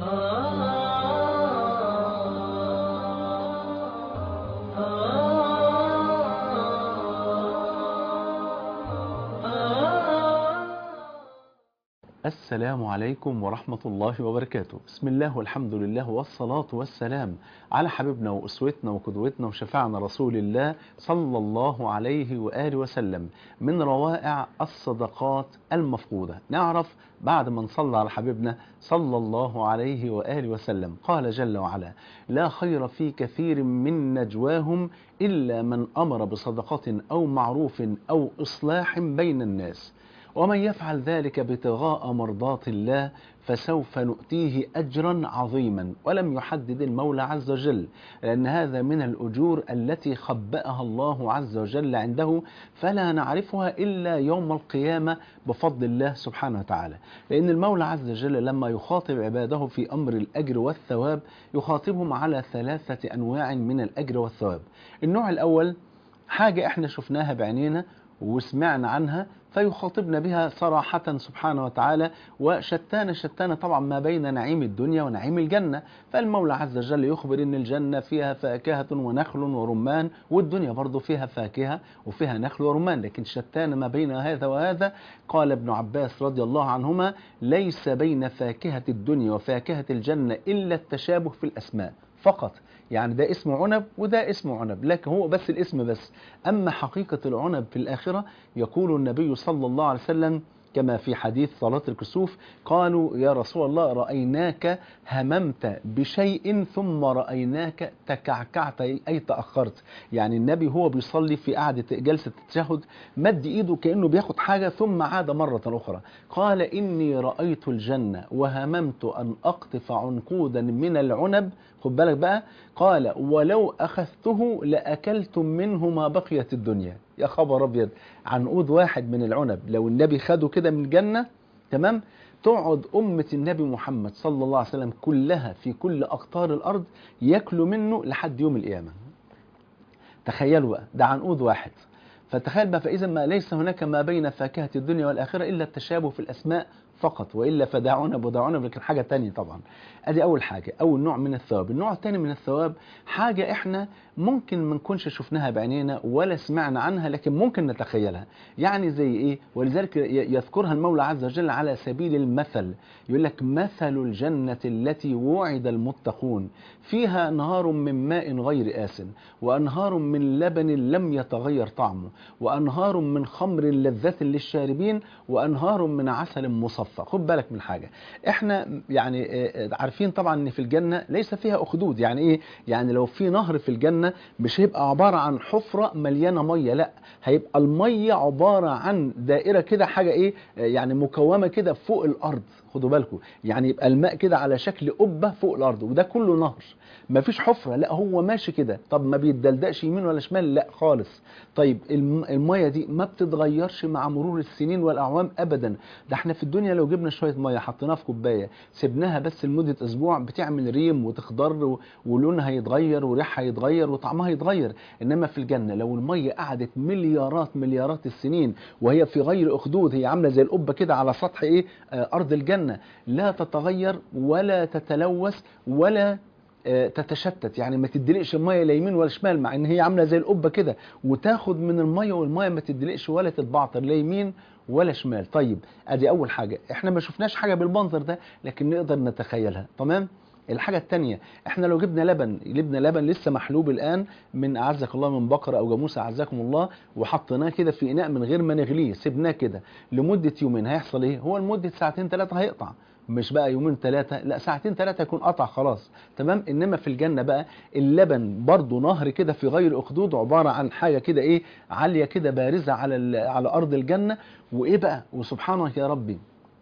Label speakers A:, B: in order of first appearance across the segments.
A: السلام عليكم ورحمة الله وبركاته. بسم الله والحمد لله والصلاة والسلام على حبيبنا وأسوتنا وقدوتنا وشفاعنا رسول الله صلى الله عليه وآله وسلم. من روائع الصدقات المفقودة نعرف بعد ما نصلى على حبيبنا صلى الله عليه وآله وسلم قال جل وعلا: لا خير في كثير من نجواهم إلا من أمر بصدقة أو معروف أو إصلاح بين الناس، ومن يفعل ذلك ابتغاء مرضات الله فسوف نؤتيه أجرا عظيما. ولم يحدد المولى عز وجل، لأن هذا من الأجور التي خبأها الله عز وجل عنده، فلا نعرفها إلا يوم القيامة بفضل الله سبحانه وتعالى. لأن المولى عز وجل لما يخاطب عباده في أمر الأجر والثواب يخاطبهم على 3 أنواع من الأجر والثواب. النوع الأول حاجة احنا شفناها بعينينا وسمعنا عنها فيخاطبنا بها صراحة سبحانه وتعالى، وشتان طبعا ما بين نعيم الدنيا ونعيم الجنة. فالمولى عز وجل يخبر ان الجنة فيها فاكهة ونخل ورمان، والدنيا برضو فيها فاكهة وفيها نخل ورمان، لكن شتان ما بين هذا وهذا. قال ابن عباس رضي الله عنهما: ليس بين فاكهة الدنيا وفاكهة الجنة إلا التشابه في الأسماء فقط. يعني ده اسمه عنب وده اسمه عنب، لكن هو بس الاسم بس. أما حقيقة العنب في الآخرة يقول النبي صلى الله عليه وسلم كما في حديث صلاة الكسوف: قالوا يا رسول الله رأيناك هممت بشيء ثم رأيناك تكعكعت أي تأخرت. يعني النبي هو بيصلي في قعدة جلسة التشهد مد إيده كأنه بياخد حاجة ثم عاد مرة أخرى. قال: إني رأيت الجنة وهممت أن أقطف عنقودا من العنب. خد بالك بقى، قال: ولو أخذته لأكلت منه ما بقيت الدنيا. يا خبر أبيض، عنقود واحد من العنب لو النبي خده كده من الجنة تمام، تقعد أمة النبي محمد صلى الله عليه وسلم كلها في كل أقطار الأرض يأكلوا منه لحد يوم القيامة. تخيلوا بقى، ده عنقود واحد. فتخيل بقى، فإذا ما ليس هناك ما بين فاكهة الدنيا والآخرة إلا التشابه في الأسماء فقط، وإلا فده عنب وده عنب، لكن حاجة تانية طبعا. ادي أول حاجة، أول نوع من الثواب. النوع الثاني من الثواب حاجة إحنا ممكن ما نكونش شفناها بعينينا ولا سمعنا عنها، لكن ممكن نتخيلها. يعني زي إيه؟ ولذلك يذكرها المولى عز وجل على سبيل المثل. يقول لك: مثل الجنة التي وعد المتقون فيها نهار من ماء غير آسن وأنهار من لبن لم يتغير طعمه وأنهار من خمر لذة للشاربين وأنهار من عسل مصفى. خد بالك من حاجة، احنا يعني عارفين طبعا ان في الجنة ليس فيها أخدود. يعني ايه؟ يعني لو في نهر في الجنة مش هيبقى عبارة عن حفرة مليانة مية، لا، هيبقى المية عبارة عن دائرة كده، حاجة ايه يعني مكومة كده فوق الأرض. خدوا بالكم، يعني يبقى الماء كده على شكل قبة فوق الأرض، وده كله نهر، مفيش حفرة، لا هو ماشي كده. طب ما بيتدلدقش يمين ولا شمال؟ لا خالص. طيب المية دي ما بتتغيرش مع مرور السنين والأعوام أبدا. ده احنا في الدنيا لو جبنا شوية مية حطيناها في كوباية سيبناها بس لمدة أسبوع بتعمل ريم وتخضر ولونها يتغير وريحها يتغير وطعمها يتغير. إنما في الجنة لو المية قعدت مليارات السنين وهي في غير أخدود، هي عاملة زي القبة كده على سطح إيه أرض الجنة، لا تتغير ولا تتلوث ولا تتشتت. يعني ما تدلقش الميه لا يمين ولا شمال، مع ان هي عامله زي القبه كده، وتاخد من الميه والميه ما تدلقش ولا تتبعتر لا يمين ولا شمال. طيب ادي اول حاجه، احنا ما شفناش حاجه بالمنظر ده لكن نقدر نتخيلها. تمام. الحاجة التانية، احنا لو جبنا لبن لسه محلوب الآن من أعزك الله من بقرة أو جاموسة أعزكم الله، وحطيناه كده في إناء من غير ما نغليه، سيبناه كده لمدة يومين، هيحصل إيه؟ هو لمدة ساعتين 3 هيقطع. مش بقى يومين 3، لا ساعتين 3 يكون قطع خلاص. تمام. إنما في الجنة بقى اللبن برضو نهر كده في غير أخدود، عبارة عن حاجة كده إيه عالية كده بارزة على أرض الجنة. وإيه بقى؟ وسبحانك يا ربي،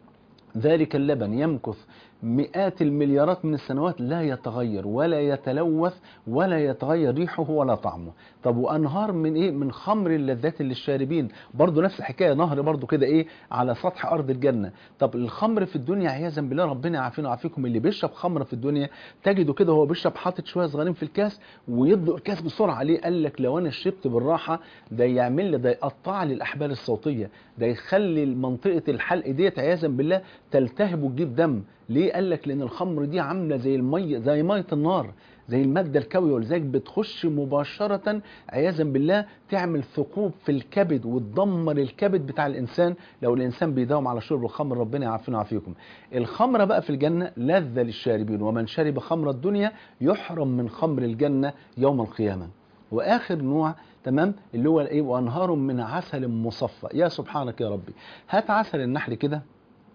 A: ذلك اللبن يمكث مئات المليارات من السنوات لا يتغير ولا يتلوث ولا يتغير ريحه ولا طعمه. طب وأنهار من إيه؟ من خمر لذات للشاربين، برضو نفس الحكاية، نهر برضو كده إيه على سطح أرض الجنة. طب الخمر في الدنيا عياذا بالله، ربنا يعافينا ويعافيكم، اللي بيشرب خمر في الدنيا تجده كده هو بيشرب حاطط شوية صغيرين في الكاس ويبدأ الكاس بسرعة. ليه؟ قال لك لو أنا شربت بالراحة ده يعمل لي، ده يقطع لي الأحبال الصوتية، ده يخلي منطقة الحلق ديت عياذا بالله تلتهب وتجيب دم. ليه؟ قال لك لأن الخمر دي عاملة زي المية، زي مية النار، زي المادة الكاوية، ولذلك بتخش مباشرة عياذا بالله تعمل ثقوب في الكبد وتدمر الكبد بتاع الإنسان لو الإنسان بيداوم على شرب الخمر. ربنا يعافينا ويعافيكم. الخمرة بقى في الجنة لذة للشاربين، ومن شرب خمر الدنيا يحرم من خمر الجنة يوم القيامة. واخر نوع تمام اللي هو الايه؟ وانهار من عسل مصفى. يا سبحانك يا ربي، هات عسل النحل كده،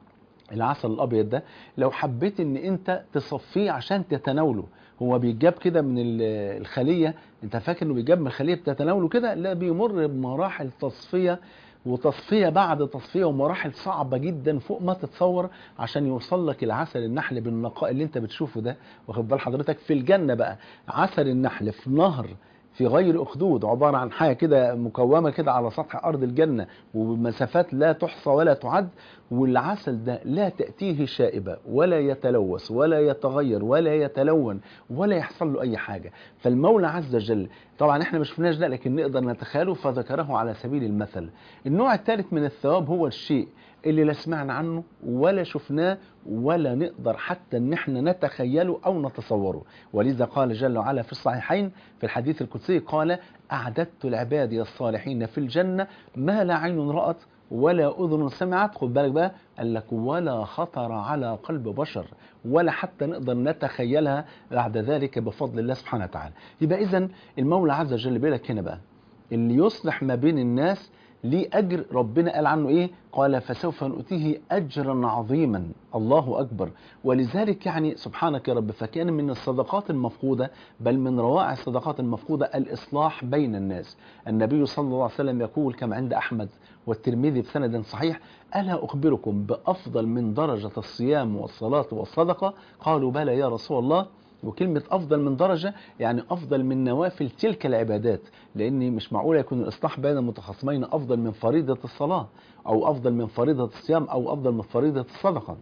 A: العسل الابيض ده لو حبيت ان انت تصفيه عشان تتناوله، هو بيتجاب كده من الخليه، انت فاكر انه بيتجاب من الخليه بتتناوله كده؟ لا، بيمر بمراحل تصفيه وتصفيه بعد تصفيه ومراحل صعبه جدا فوق ما تتصور عشان يوصل لك العسل النحل بالنقاء اللي انت بتشوفه ده. واخد بال حضرتك؟ في الجنه بقى عسل النحل في نهر في غير أخدود، عبارة عن حاجة كده مكومة كده على سطح أرض الجنة وبمسافات لا تحصى ولا تعد، والعسل ده لا تأتيه شائبة ولا يتلوث ولا يتغير ولا يتلون ولا يحصل له أي حاجة. فالمولى عز وجل، طبعا احنا مش شفناش ده لكن نقدر نتخيله، فذكره على سبيل المثل. النوع الثالث من الثواب هو الشيء اللي لا سمعنا عنه ولا شفناه ولا نقدر حتى ان احنا نتخيله او نتصوره. ولذا قال جل وعلا في الصحيحين في الحديث القدسي، قال: اعددت لعبادي الصالحين في الجنة ما لا عين رأت ولا اذن سمعت. خد بالك بقى، قال لك ولا خطر على قلب بشر، ولا حتى نقدر نتخيلها بعد ذلك بفضل الله سبحانه وتعالى. يبقى اذا المولى عز وجل بيقول لك هنا بقى اللي يصلح ما بين الناس ليه أجر. ربنا قال عنه إيه؟ قال: فسوف نؤتيه أجرا عظيما. الله أكبر. ولذلك يعني سبحانك يا رب، فكان من الصدقات المفقودة، بل من روائع الصدقات المفقودة، الإصلاح بين الناس. النبي صلى الله عليه وسلم يقول كما عند أحمد والترمذي بسند صحيح: ألا أخبركم بأفضل من درجة الصيام والصلاة والصدقة؟ قالوا: بلى يا رسول الله. وكلمة أفضل من درجة يعني أفضل من نوافل تلك العبادات، لأن مش معقول يكون الإصلاح بين المتخاصمين أفضل من فريضة الصلاة أو أفضل من فريضة الصيام أو أفضل من فريضة الصدقة،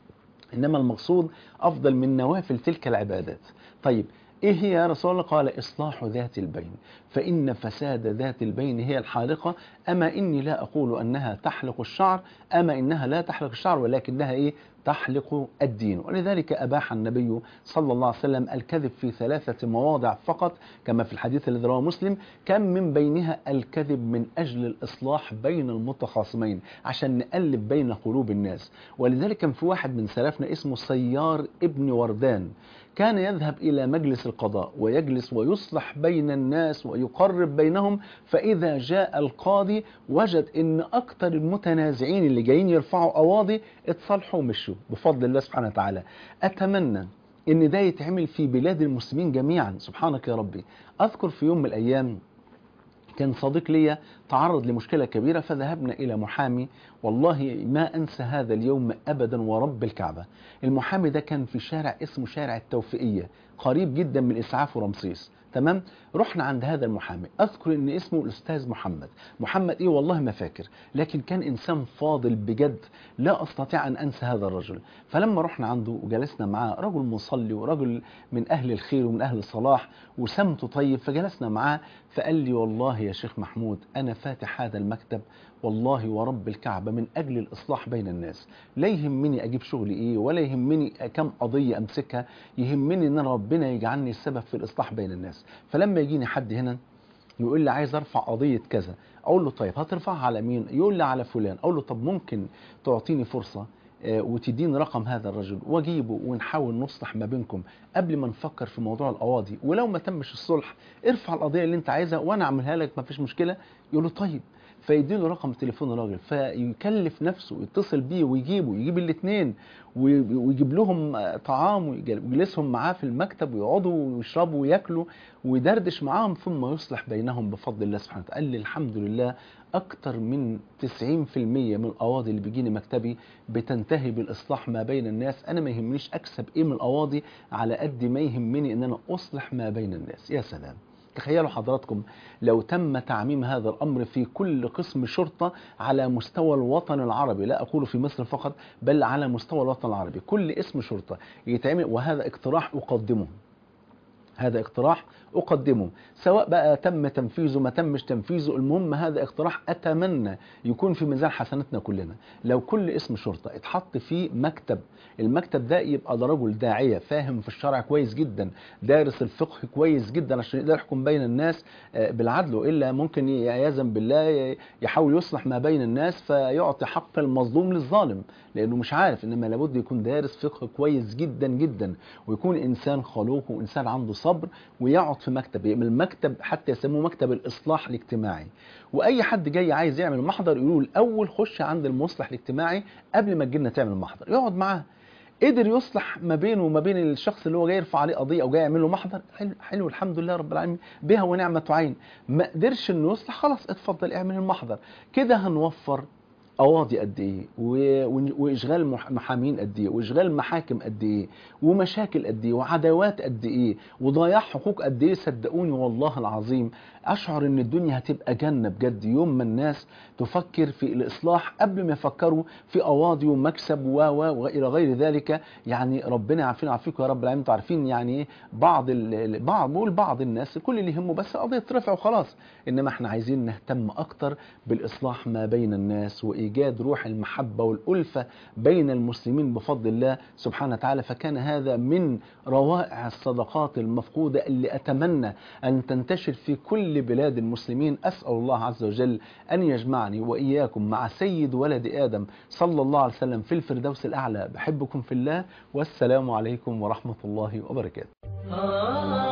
A: إنما المقصود أفضل من نوافل تلك العبادات. طيب إيه هي يا رسول الله؟ قال: إصلاح ذات البين، فإن فساد ذات البين هي الحالقة. أما إني لا أقول أنها تحلق الشعر، أما إنها لا تحلق الشعر ولكنها إيه؟ تحلق الدين. ولذلك أباح النبي صلى الله عليه وسلم الكذب في 3 مواضع فقط كما في الحديث الذي رواه مسلم، كان من بينها الكذب من أجل الإصلاح بين المتخاصمين عشان نقلب بين قلوب الناس. ولذلك كان في واحد من سلفنا اسمه سيار ابن وردان، كان يذهب إلى مجلس القضاء ويجلس ويصلح بين الناس ويقرب بينهم، فإذا جاء القاضي وجد إن أكتر المتنازعين اللي جايين يرفعوا قواضي اتصالحوا ومشوا بفضل الله سبحانه وتعالى. أتمنى إن ده يتعمل في بلاد المسلمين جميعا. سبحانك يا ربي. أذكر في يوم من الأيام كان صديق لي تعرض لمشكلة كبيرة، فذهبنا إلى محامي، والله ما أنسى هذا اليوم أبدا ورب الكعبة. المحامي ده كان في شارع اسمه شارع التوفيقية، قريب جدا من إسعاف ورمسيس. تمام. رحنا عند هذا المحامي، أذكر أن اسمه الأستاذ محمد إيه والله ما فاكر، لكن كان إنسان فاضل بجد، لا أستطيع أن أنسى هذا الرجل. فلما رحنا عنده وجلسنا معاه، رجل مصلي ورجل من أهل الخير ومن أهل الصلاح وسمته طيب، فجلسنا معاه فقال لي: والله يا شيخ محمود أنا فاتح هذا المكتب والله ورب الكعبة من أجل الإصلاح بين الناس، لا يهمني أجيب شغلي إيه ولا يهمني كم قضية أمسكها، يهمني أن ربنا يجعلني السبب في الإصلاح بين الناس. فلما يجيني حد هنا يقول لي عايز ارفع قضية كذا، اقول له طيب هترفعها على مين؟ يقول لي على فلان. اقول له طب ممكن تعطيني فرصة وتديني رقم هذا الرجل واجيبه ونحاول نصلح ما بينكم قبل ما نفكر في موضوع القواضي، ولو ما تمش الصلح ارفع القضية اللي انت عايزها وانا اعملها لك ما فيش مشكلة. يقول له طيب، فيديله رقم تليفون الراجل، فيكلف نفسه يتصل بيه ويجيبه، يجيب الاثنين ويجيب لهم طعام ويجلسهم معاه في المكتب ويقعدوا ويشربوا وياكلوا ويدردش معاهم ثم يصلح بينهم بفضل الله سبحانه وتعالى. قال لي الحمد لله أكتر من 90% من القواضي اللي بيجيني مكتبي بتنتهي بالإصلاح ما بين الناس. أنا ما يهمنيش أكسب إيه من القواضي على قد ما يهمني إن أنا أصلح ما بين الناس. يا سلام، تخيلوا حضراتكم لو تم تعميم هذا الأمر في كل قسم شرطة على مستوى الوطن العربي، لا أقول في مصر فقط بل على مستوى الوطن العربي، كل اسم شرطة يتعمل. وهذا اقتراح أقدمه هذا اقتراح أقدمه، سواء بقى تم تنفيذه ما تمش تنفيذه، المهم هذا اقتراح أتمنى يكون في ميزان حسناتنا كلنا. لو كل اسم شرطة اتحط فيه مكتب، المكتب ده يبقى ده رجل داعية فاهم في الشرع كويس جدا، دارس الفقه كويس جدا عشان يقدر يحكم بين الناس بالعدل، وإلا ممكن عياذا بالله يحاول يصلح ما بين الناس فيعطي حق المظلوم للظالم لأنه مش عارف. إنما لابد يكون دارس فقه كويس جدا جدا، ويكون إنسان خلوق وإنسان عنده صبر، ويقعد في مكتب، يعمل مكتب حتى يسموه مكتب الإصلاح الاجتماعي. وأي حد جاي عايز يعمل محضر يقولوا الأول خش عند المصلح الاجتماعي قبل ما تجينا تعمل محضر، يقعد معاه. قدر يصلح ما بينه وما بين الشخص اللي هو جاي يرفع عليه قضيه او جاي يعمل له محضر، حلو, حلو الحمد لله رب العالمين، بها ونعمه عين. ما قدرش انه يصلح، خلاص اتفضل اعمل المحضر. كده هنوفر قواضي قد ايه واشغال محامين قد ايه واشغال محاكم قد ايه ومشاكل قد ايه وعداوات قد ايه وضياع حقوق قد ايه. صدقوني والله العظيم اشعر ان الدنيا هتبقى جنه بجد يوم ما الناس تفكر في الاصلاح قبل ما يفكروا في قواضي ومكسب والى غير ذلك. يعني ربنا يعافينا ويعافيكم يا رب العالمين. انتوا عارفين يعني ايه بعض الناس كل اللي يهمه بس قضيه ترفع وخلاص، انما احنا عايزين نهتم اكتر بالاصلاح ما بين الناس وإيجاد روح المحبة والألفة بين المسلمين بفضل الله سبحانه وتعالى. فكان هذا من روائع الصدقات المفقودة اللي أتمنى أن تنتشر في كل بلاد المسلمين. أسأل الله عز وجل أن يجمعني وإياكم مع سيد ولد آدم صلى الله عليه وسلم في الفردوس الأعلى. بحبكم في الله، والسلام عليكم ورحمة الله وبركاته.